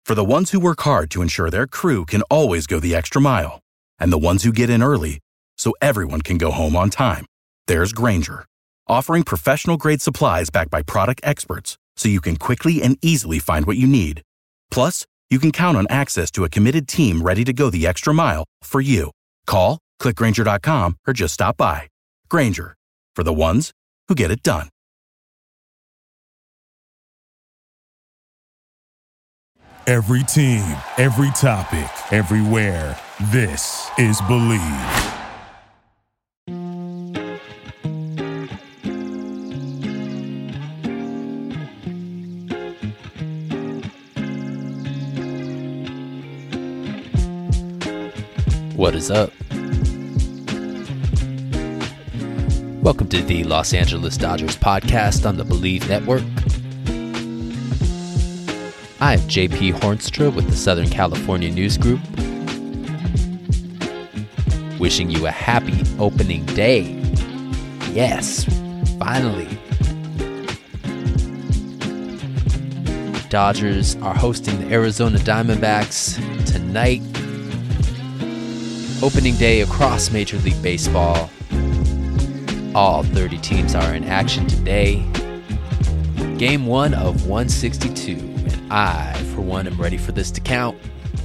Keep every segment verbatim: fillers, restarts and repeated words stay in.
For the ones who work hard to ensure their crew can always go the extra mile, and the ones who get in early so everyone can go home on time, there's Grainger, offering professional-grade supplies backed by product experts so you can quickly and easily find what you need. Plus, you can count on access to a committed team ready to go the extra mile for you. Call, click Grainger dot com, or just stop by. Grainger, for the ones who get it done. Every team, every topic, everywhere. This is Believe. What is up? Welcome to the Los Angeles Dodgers podcast on the Believe Network. I'm J P Hornstra with the Southern California News Group, wishing you a happy opening day. Yes, finally. Dodgers are hosting the Arizona Diamondbacks tonight. Opening day across Major League Baseball. All thirty teams are in action today. Game one of one sixty-two, and I, for one, am ready for this to count.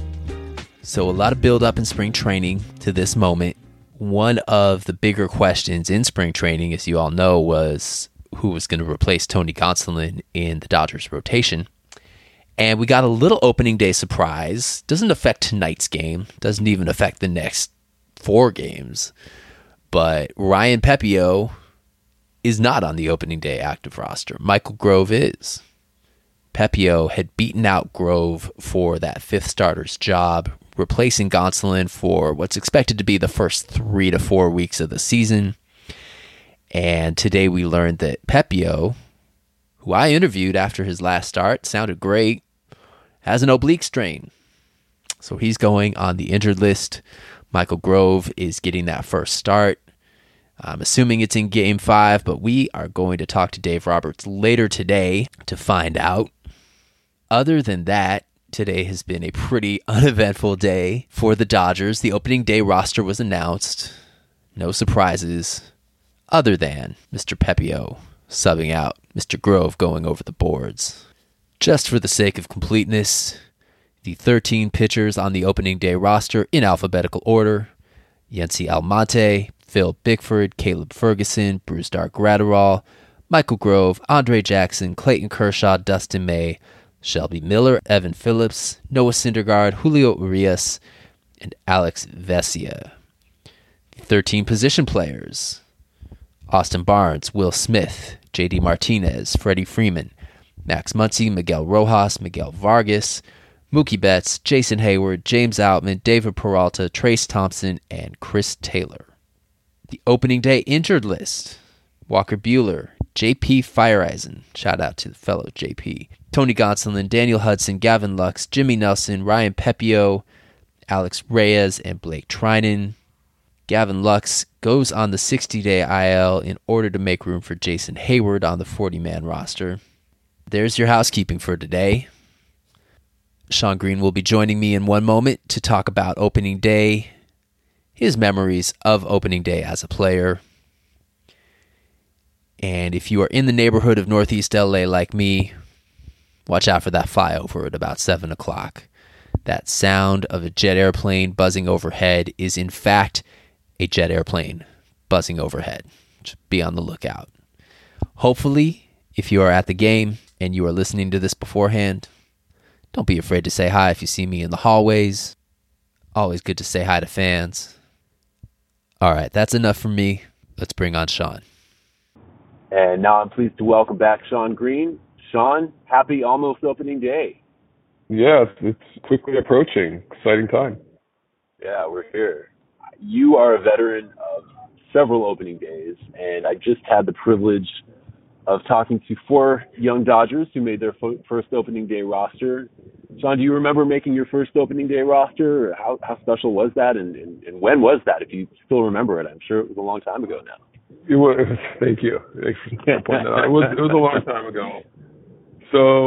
So a lot of build-up in spring training to this moment. One of the bigger questions in spring training, as you all know, was who was going to replace Tony Gonsolin in the Dodgers rotation. And we got a little opening day surprise. Doesn't affect tonight's game. Doesn't even affect the next four games. But Ryan Pepiot is not on the opening day active roster. Michael Grove is. Pepiot had beaten out Grove for that fifth starter's job, replacing Gonsolin for what's expected to be the first three to four weeks of the season. And today we learned that Pepiot, who I interviewed after his last start, sounded great, has an oblique strain. So he's going on the injured list. Michael Grove is getting that first start. I'm assuming it's in game five, but we are going to talk to Dave Roberts later today to find out. Other than that, today has been a pretty uneventful day for the Dodgers. The opening day roster was announced. No surprises, other than Mister Pepiot subbing out, Mister Grove going over the boards. Just for the sake of completeness, the thirteen pitchers on the opening day roster in alphabetical order: Yency Almonte, Phil Bickford, Caleb Ferguson, Brusdar Graterol, Michael Grove, Andre Jackson, Clayton Kershaw, Dustin May, Shelby Miller, Evan Phillips, Noah Syndergaard, Julio Urias, and Alex Vesia. The thirteen position players: Austin Barnes, Will Smith, J D Martinez, Freddie Freeman, Max Muncy, Miguel Rojas, Miguel Vargas, Mookie Betts, Jason Hayward, James Outman, David Peralta, Trace Thompson, and Chris Taylor. The opening day injured list: Walker Buehler, J P Feyereisen, shout out to the fellow J P, Tony Gonsolin, Daniel Hudson, Gavin Lux, Jimmy Nelson, Ryan Pepiot, Alex Reyes, and Blake Trinan. Gavin Lux goes on the sixty-day I L in order to make room for Jason Hayward on the forty-man roster. There's your housekeeping for today. Sean Green will be joining me in one moment to talk about opening day, his memories of opening day as a player. And if you are in the neighborhood of Northeast L A like me, watch out for that flyover at about seven o'clock. That sound of a jet airplane buzzing overhead is in fact a jet airplane buzzing overhead. Just be on the lookout. Hopefully, if you are at the game and you are listening to this beforehand, don't be afraid to say hi if you see me in the hallways. Always good to say hi to fans. All right, that's enough from me. Let's bring on Sean. And now I'm pleased to welcome back Sean Green. Sean, happy almost opening day. Yeah, it's quickly approaching. Exciting time. Yeah, we're here. You are a veteran of several opening days, and I just had the privilege of talking to four young Dodgers who made their fo- first opening day roster. Sean, do you remember making your first opening day roster? How how special was that, and, and, and when was that, if you still remember it? I'm sure it was a long time ago now. It was, thank you. Thanks for pointing that out. It was, it was a long time ago. So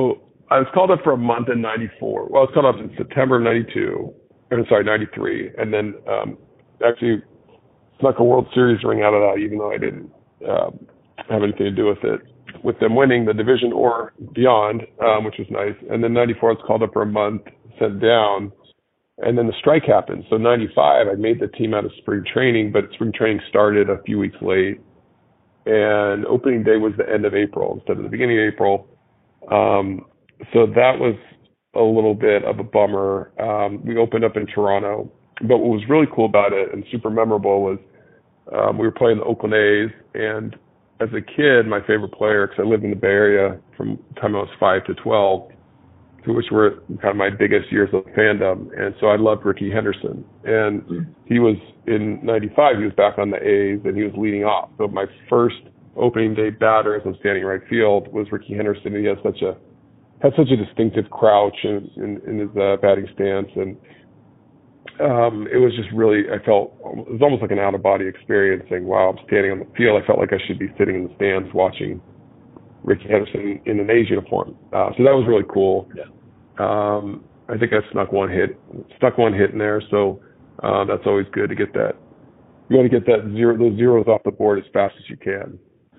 I was called up for a month in ninety-four. Well, I was called up in September of ninety-two, or sorry, ninety-three, and then um, actually snuck a World Series ring out of that, even though I didn't um, have anything to do with it, with them winning the division or beyond, um, which was nice. And then ninety-four, I was called up for a month, sent down, and then the strike happened. So ninety-five, I made the team out of spring training, but spring training started a few weeks late, and opening day was the end of April instead of the beginning of April. Um, so that was a little bit of a bummer. Um, we opened up in Toronto, but what was really cool about it and super memorable was um, we were playing the Oakland A's, and as a kid, my favorite player, because I lived in the Bay Area from the time I was five to twelve, which were kind of my biggest years of fandom, and so I loved Rickey Henderson. And he was in ninety-five, he was back on the A's, and he was leading off. So my first opening day batter as I'm standing right field was Rickey Henderson. He has such a had such a distinctive crouch in, in, in his uh, batting stance, and um, it was just really, I felt, it was almost like an out-of-body experience, saying, wow, I'm standing on the field. I felt like I should be sitting in the stands watching Rickey Henderson in an A's uniform. Uh, so that was really cool. Yeah. Um, I think I snuck one hit, stuck one hit in there, so uh, that's always good to get that. You want to get that zero, those zeros off the board as fast as you can.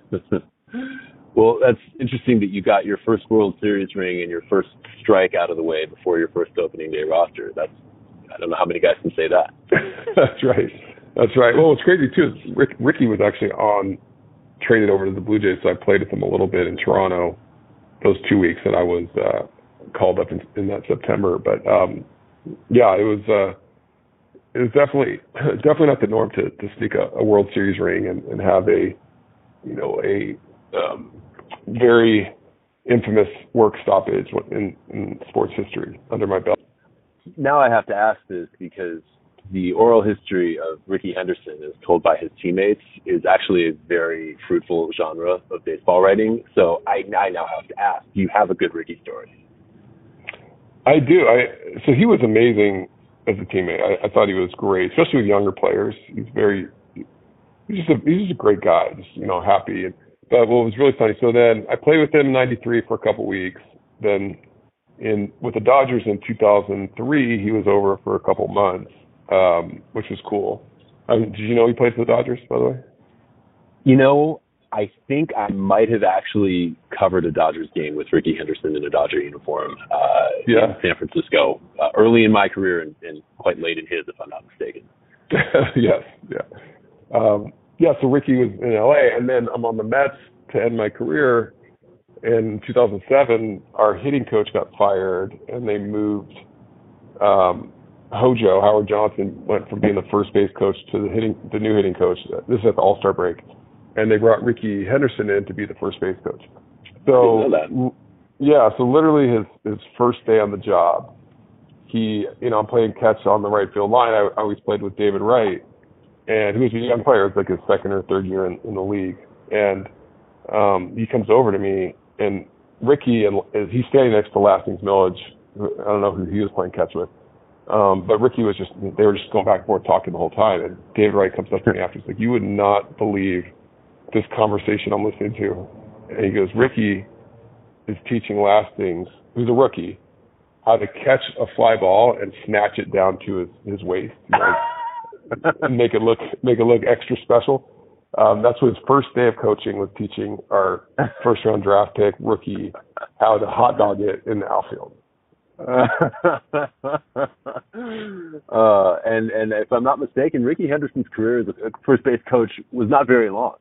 Well, that's interesting that you got your first World Series ring and your first strike out of the way before your first opening day roster. That's, I don't know how many guys can say that. That's right. That's right. Well, what's crazy too is Rick, Rickey was actually on, traded over to the Blue Jays, so I played with him a little bit in Toronto those two weeks that I was uh, called up in, in that September. But um, yeah, it was uh, it was definitely definitely not the norm to, to sneak a, a World Series ring and, and have a you know a um, very infamous work stoppage in, in sports history under my belt. Now I have to ask this because the oral history of Rickey Henderson, as told by his teammates, is actually a very fruitful genre of baseball writing. So I, I now have to ask, do you have a good Rickey story? I do. I so he was amazing as a teammate. I, I thought he was great, especially with younger players. He's very he's just a he's just a great guy. Just you know happy. And, but what was really funny, so then I played with him in ninety-three for a couple weeks. Then in with the Dodgers in two thousand three, he was over for a couple months, um, which was cool. Um, did you know he played for the Dodgers, by the way? You know, I think I might have actually covered a Dodgers game with Rickey Henderson in a Dodger uniform uh, yeah. in San Francisco, uh, early in my career and, and quite late in his, if I'm not mistaken. yes, yeah. Um, yeah, so Rickey was in L A, and then I'm on the Mets to end my career. In two thousand seven, our hitting coach got fired, and they moved um, Hojo, Howard Johnson, went from being the first base coach to the hitting, the new hitting coach. This is at the All-Star break. And they brought Rickey Henderson in to be the first base coach. So, I didn't know that. yeah, so literally his, his first day on the job, he, you know, I'm playing catch on the right field line. I, I always played with David Wright, and he was a young player. It was like his second or third year in, in the league. And um, he comes over to me, and Rickey, and he's standing next to Lastings Millage. I don't know who he was playing catch with. Um, but Rickey was just, they were just going back and forth talking the whole time. And David Wright comes up to me after. He's like, you would not believe this conversation I'm listening to. And he goes, Rickey is teaching Lastings, who's a rookie, how to catch a fly ball and snatch it down to his, his waist. You know, and make it look, make it look extra special. Um, that's what his first day of coaching was, teaching our first round draft pick rookie how to hot dog it in the outfield. uh, and and if I'm not mistaken, Rickey Henderson's career as a first base coach was not very long.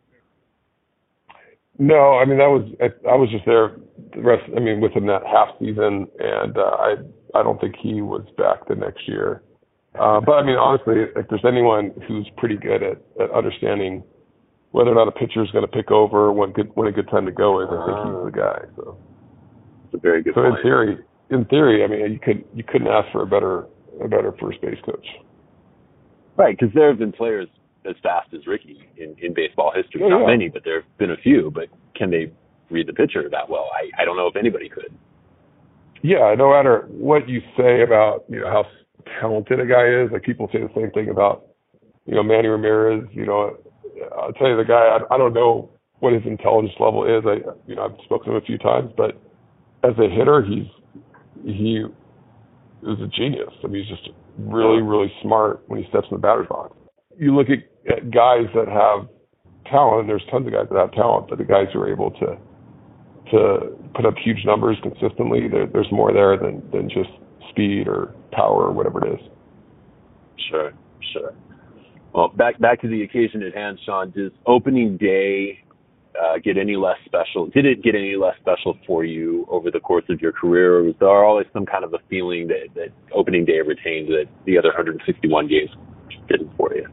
No, I mean that was I was just there the rest. I mean with him that half season, and uh, I I don't think he was back the next year. Uh, but I mean honestly, if there's anyone who's pretty good at, at understanding whether or not a pitcher is going to pick over, when good when a good time to go is, I think he's the guy. So it's a very good. So point. in theory, in theory, I mean you could you couldn't ask for a better a better first base coach. Right, because there have been players as fast as Rickey in, in baseball history. Oh, Not yeah. many, but there have been a few. But can they read the pitcher that well? I, I don't know if anybody could. Yeah, no matter what you say about you know how talented a guy is, like people say the same thing about you know Manny Ramirez. You know, I'll tell you the guy. I, I don't know what his intelligence level is. I you know I've spoken to him a few times, but as a hitter, he's he is a genius. I mean, he's just really, really smart when he steps in the batter's box. You look at, at guys that have talent, and there's tons of guys that have talent, but the guys who are able to to put up huge numbers consistently, there, there's more there than, than just speed or power or whatever it is. Sure, sure. Well, back back to the occasion at hand, Sean. Does opening day uh, get any less special? Did it get any less special for you over the course of your career, or was there always some kind of a feeling that, that opening day retained that the other one hundred sixty-one games didn't for you?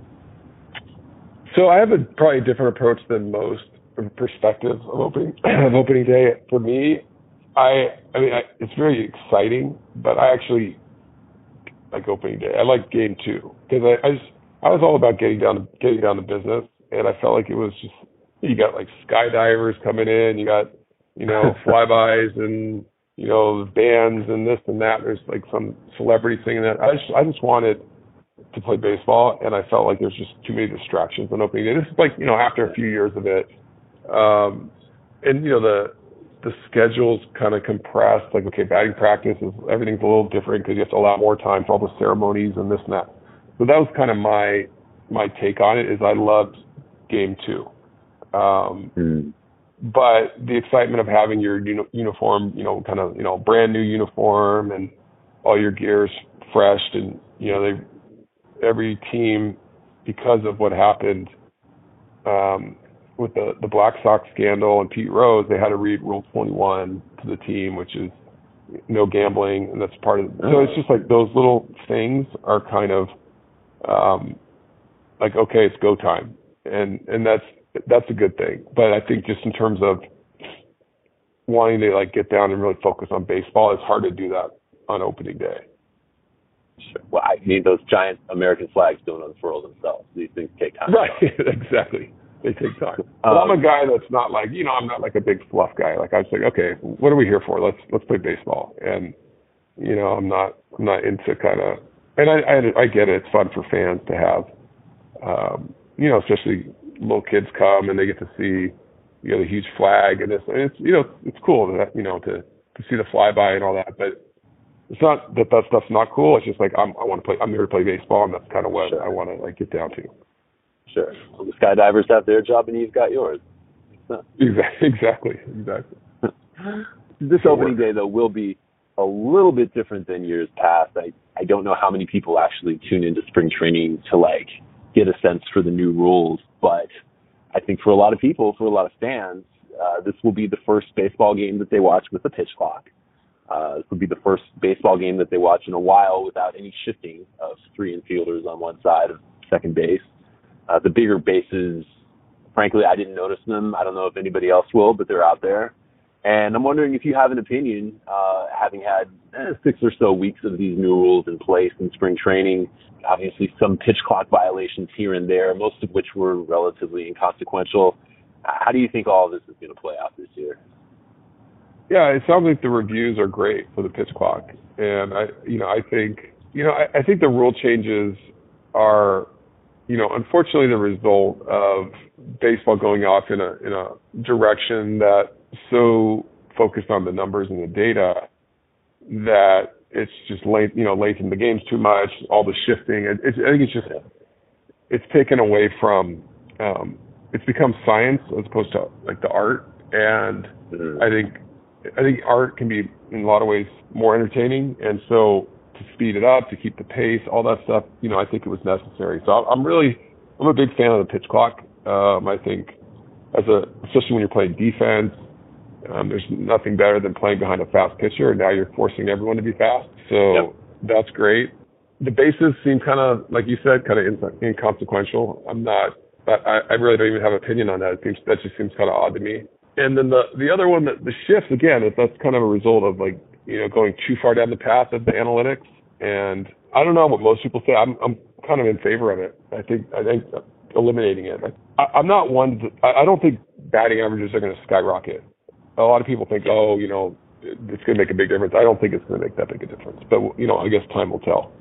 So I have a probably different approach than most perspective of opening of opening day. For me, I I mean I, it's very exciting, but I actually like opening day. I like game two because I, I just I was all about getting down to getting down to business, and I felt like it was just you got like skydivers coming in, you got you know flybys and you know bands and this and that. There's like some celebrity singing that. I just I just wanted to play baseball, and I felt like there's just too many distractions on opening day. This is like, you know, after a few years of it, um, and, you know, the the schedule's kind of compressed, like, okay, batting practice, is everything's a little different because you have to allow more time for all the ceremonies and this and that. So that was kind of my my take on it, is I loved game two. Um, mm. But the excitement of having your uni- uniform, you know, kind of, you know, brand new uniform and all your gear's fresh, and, you know, they every team, because of what happened um, with the, the Black Sox scandal and Pete Rose, they had to read Rule twenty-one to the team, which is no gambling, and that's part of it. So it's just like those little things are kind of um, like, okay, it's go time. And and that's that's a good thing. But I think just in terms of wanting to like get down and really focus on baseball, it's hard to do that on opening day. Sure. Well, I mean, those giant American flags don't unfurl themselves. These things take time. Right, exactly. They take time. Um, but I'm a guy that's not like, you know, I'm not like a big fluff guy. Like, I was like, okay, what are we here for? Let's let's play baseball. And, you know, I'm not I'm not into kind of, and I, I I get it. It's fun for fans to have, um, you know, especially little kids come and they get to see, you know, the huge flag and this. And it's, you know, it's cool that, you know, to to see the flyby and all that. But it's not that that stuff's not cool. It's just like I'm, I want to play. I'm here to play baseball, and that's kind of what sure. I want to like get down to. Sure. Well, the skydivers have their job, and you've got yours. Exactly. Exactly. Exactly. This opening day, though, will be a little bit different than years past. I I don't know how many people actually tune into spring training to like get a sense for the new rules, but I think for a lot of people, for a lot of fans, uh, this will be the first baseball game that they watch with a pitch clock. Uh, this will be the first baseball game that they watch in a while without any shifting of three infielders on one side of second base. Uh, the bigger bases, frankly, I didn't notice them. I don't know if anybody else will, but they're out there. And I'm wondering if you have an opinion, uh, having had eh, six or so weeks of these new rules in place in spring training, obviously some pitch clock violations here and there, most of which were relatively inconsequential. How do you think all of this is going to play out this year? Yeah, it sounds like the reviews are great for the pitch clock, and I, you know, I think, you know, I, I think the rule changes are, you know, unfortunately the result of baseball going off in a in a direction that so focused on the numbers and the data that it's just late, you know, lengthened the games too much. All the shifting, it, it's, I think it's just it's taken away from, um, it's become science as opposed to like the art, and mm-hmm. I think. I think art can be, in a lot of ways, more entertaining, and so to speed it up, to keep the pace, all that stuff, you know, I think it was necessary. So I'm really, I'm a big fan of the pitch clock. Um, I think, as a, especially when you're playing defense, um, there's nothing better than playing behind a fast pitcher, and now you're forcing everyone to be fast. So yep. That's great. The bases seem kind of, like you said, kind of inconsequential. I'm not, I, I really don't even have an opinion on that. It seems, that just seems kind of odd to me. And then the the other one, that the shifts, again, that's kind of a result of like, you know, going too far down the path of the analytics. And I don't know what most people say. I'm I'm kind of in favor of it. I think I think eliminating it. I, I'm not one. To, I, I don't think batting averages are going to skyrocket. A lot of people think, oh, you know, it's going to make a big difference. I don't think it's going to make that big a difference. But you know, I guess time will tell.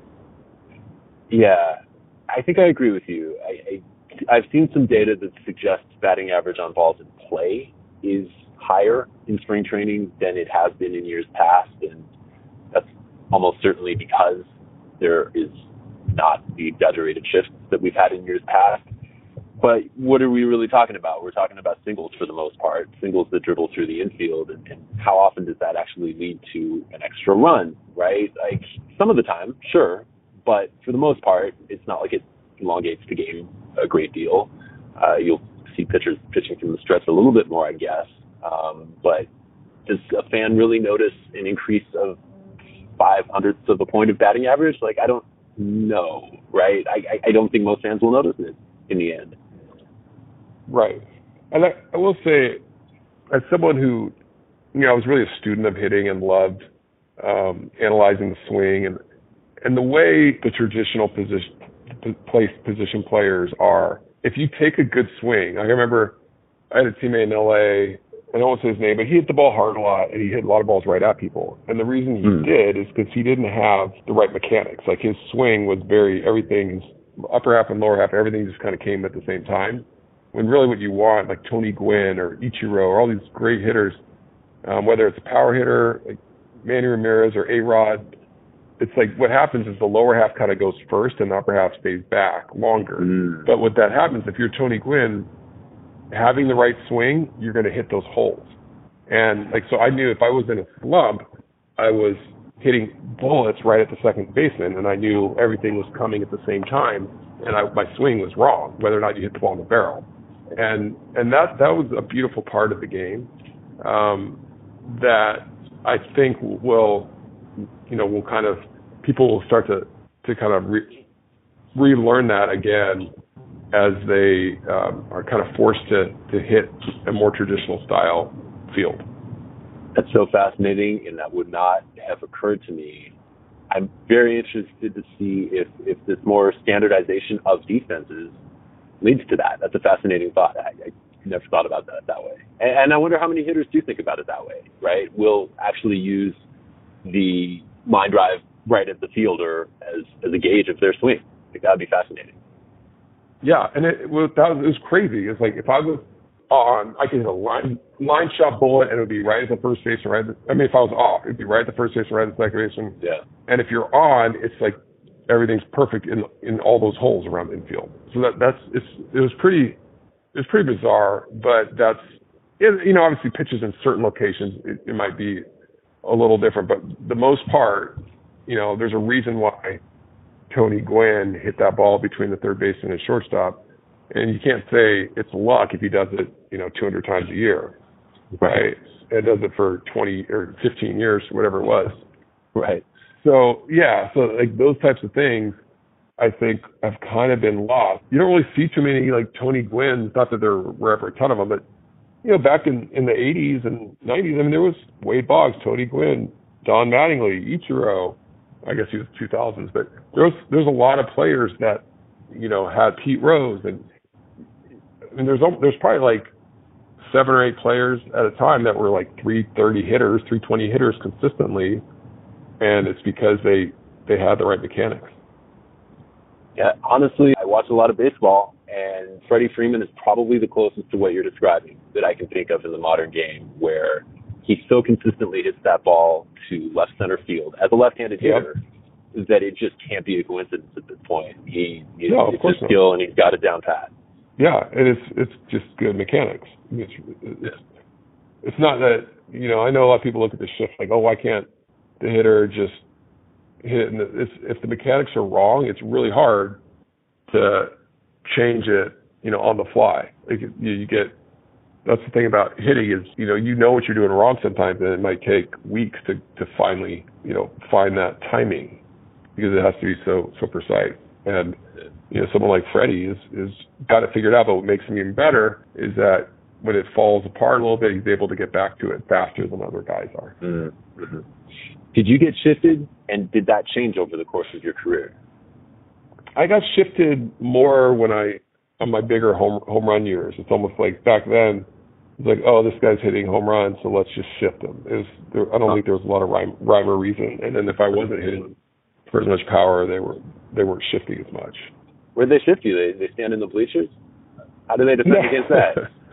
Yeah, I think I agree with you. I, I I've seen some data that suggests batting average on balls in play is higher in spring training than it has been in years past, and that's almost certainly because there is not the exaggerated shifts that we've had in years past. But what are we really talking about? We're talking about singles for the most part, singles that dribble through the infield, and, and how often does that actually lead to an extra run, right? Like, some of the time, sure, but for the most part, it's not like it elongates the game a great deal. Uh, you'll see pitchers pitching from the stretch a little bit more, I guess. Um, but does a fan really notice an increase of five hundredths of a point of batting average? Like, I don't know, right? I, I, I don't think most fans will notice it in the end. Right. And I, I will say, as someone who, you know, I was really a student of hitting and loved um, analyzing the swing and and the way the traditional position place position players are. If you take a good swing, I remember I had a teammate in L A, I don't want to say his name, but he hit the ball hard a lot, and he hit a lot of balls right at people. And the reason he mm. did is because he didn't have the right mechanics. Like, his swing was very, everything, his upper half and lower half, everything just kind of came at the same time. When really what you want, like Tony Gwynn or Ichiro or all these great hitters, um, whether it's a power hitter, like Manny Ramirez or A-Rod, it's like what happens is the lower half kind of goes first and the upper half stays back longer. Mm. But what that happens, if you're Tony Gwynn, having the right swing, you're going to hit those holes. And like, so I knew if I was in a slump, I was hitting bullets right at the second baseman, and I knew everything was coming at the same time, and I, my swing was wrong, whether or not you hit the ball in the barrel. And and that that was a beautiful part of the game um, that I think will, you know, will kind of, people will start to, to kind of re, relearn that again as they um, are kind of forced to, to hit a more traditional style field. That's so fascinating, and that would not have occurred to me. I'm very interested to see if, if this more standardization of defenses leads to that. That's a fascinating thought. I, I never thought about that that way. And, and I wonder how many hitters do think about it that way, right? We'll actually use the line drive right at the fielder as, as a gauge of their swing. I think that would be fascinating. Yeah, and it, it, was, that was, it was crazy. It's like if I was on, I could hit a line line shot bullet, and it would be right at the first base and right at the, I mean, if I was off, it'd be right at the first base and right at the second baseman. Yeah. And if you're on, it's like everything's perfect in in all those holes around the infield. So that that's it's it was pretty it was pretty bizarre, but that's it, you know, obviously pitches in certain locations it, it might be a little different, but the most part, you know, there's a reason why Tony Gwynn hit that ball between the third baseman and shortstop. And you can't say it's luck if he does it, you know, two hundred times a year, right? And does it for twenty or fifteen years, whatever it was. Right. So, yeah, so like those types of things, I think, have kind of been lost. You don't really see too many like Tony Gwynns, not that there were ever a ton of them, but, you know, back in, in the eighties and nineties, I mean, there was Wade Boggs, Tony Gwynn, Don Mattingly, Ichiro. I guess he was two thousands, but there was there's a lot of players that, you know, had Pete Rose, and I mean, there's there's probably like seven or eight players at a time that were like three thirty hitters, three twenty hitters consistently, and it's because they they had the right mechanics. Yeah, honestly, I watch a lot of baseball, and Freddie Freeman is probably the closest to what you're describing that I can think of in the modern game, where he so consistently hits that ball to left center field as a left-handed hitter yep. that it just can't be a coincidence at this point. He, he no, it's his skill, and he's got it down pat. Yeah, and it's it's just good mechanics. It's, it's, it's not that, you know, I know a lot of people look at the shift like, oh, why can't the hitter just hit it? And it's, if the mechanics are wrong, it's really hard to change it, you know, on the fly. Like you, you get, that's the thing about hitting is, you know, you know what you're doing wrong sometimes, and it might take weeks to, to finally, you know, find that timing because it has to be so so precise. And, you know, someone like Freddie is, is got it figured out, but what makes him even better is that when it falls apart a little bit, he's able to get back to it faster than other guys are. Mm-hmm. Did you get shifted, and did that change over the course of your career? I got shifted more when I, on my bigger home home run years. It's almost like back then, it's like, oh, this guy's hitting home runs, so let's just shift him. It was, there, I don't think there was a lot of rhyme, rhyme or reason. And then if I wasn't hitting for as much power, they were they weren't shifting as much. Where'd they shift you? They they stand in the bleachers? How do they defend yeah. against that?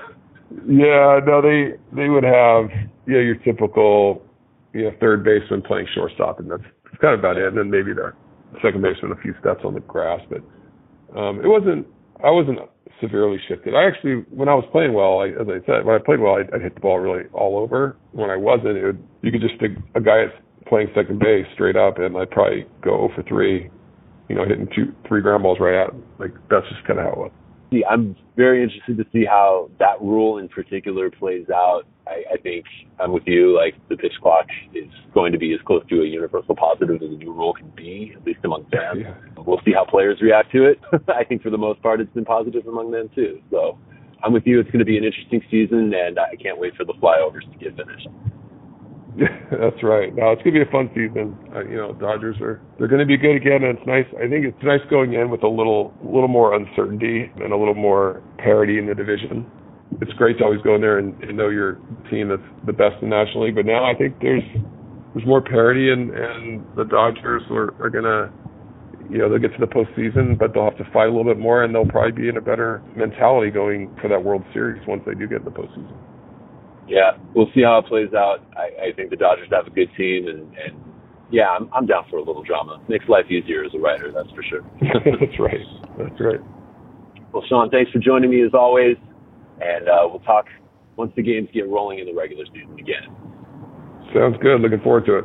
Yeah, no, they they would have yeah your typical you know third baseman playing shortstop, and that's, that's kind of about it. And then maybe the second baseman a few steps on the grass, but um, it wasn't. I wasn't severely shifted. I actually, when I was playing well, I, as I said, when I played well, I'd, I'd hit the ball really all over. When I wasn't, it would, you could just stick a guy playing second base straight up, and I'd probably go oh for three, you know, hitting two, three ground balls right out. Like, that's just kind of how it was. See, I'm very interested to see how that rule in particular plays out. I, I think I'm with you. Like, the pitch clock is going to be as close to a universal positive as a new rule can be, at least among fans. Yeah. We'll see how players react to it. I think for the most part, it's been positive among them too. So I'm with you. It's going to be an interesting season, and I can't wait for the flyovers to get finished. That's right. No, it's going to be a fun season. Uh, you know, Dodgers are they're going to be good again, and it's nice. I think it's nice going in with a little, little more uncertainty and a little more parity in the division. It's great to always go in there and, and know your team that's the best in the National League. But now I think there's there's more parity, and, and the Dodgers are, are going to, you know, they'll get to the postseason, but they'll have to fight a little bit more, and they'll probably be in a better mentality going for that World Series once they do get in the postseason. Yeah, we'll see how it plays out. I, I think the Dodgers have a good team, and, and yeah, I'm, I'm down for a little drama. Makes life easier as a writer, that's for sure. That's right. That's right. Well, Sean, thanks for joining me as always, and uh, we'll talk once the games get rolling in the regular season again. Sounds good. Looking forward to it.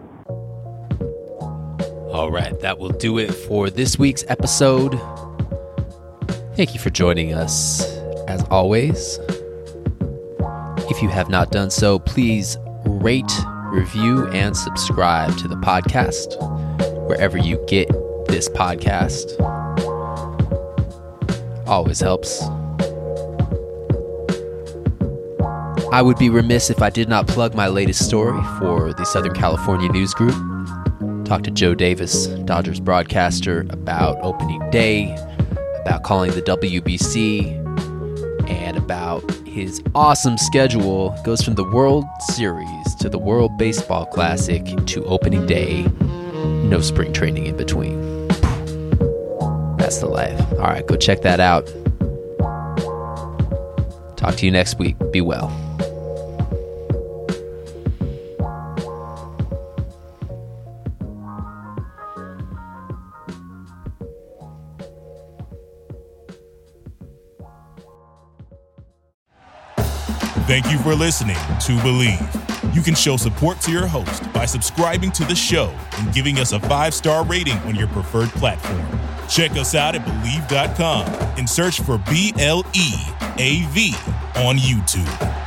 All right, that will do it for this week's episode. Thank you for joining us, as always. If you have not done so, please rate, review, and subscribe to the podcast wherever you get this podcast. Always helps. I would be remiss if I did not plug my latest story for the Southern California News Group. Talked to Joe Davis, Dodgers broadcaster, about opening day, about calling the W B C, and about his awesome schedule. It goes from the World Series to the World Baseball Classic to opening day. No spring training in between. That's the life. All right, go check that out. Talk to you next week. Be well. Thank you for listening to Believe. You can show support to your host by subscribing to the show and giving us a five-star rating on your preferred platform. Check us out at Believe dot com and search for B L E A V on YouTube.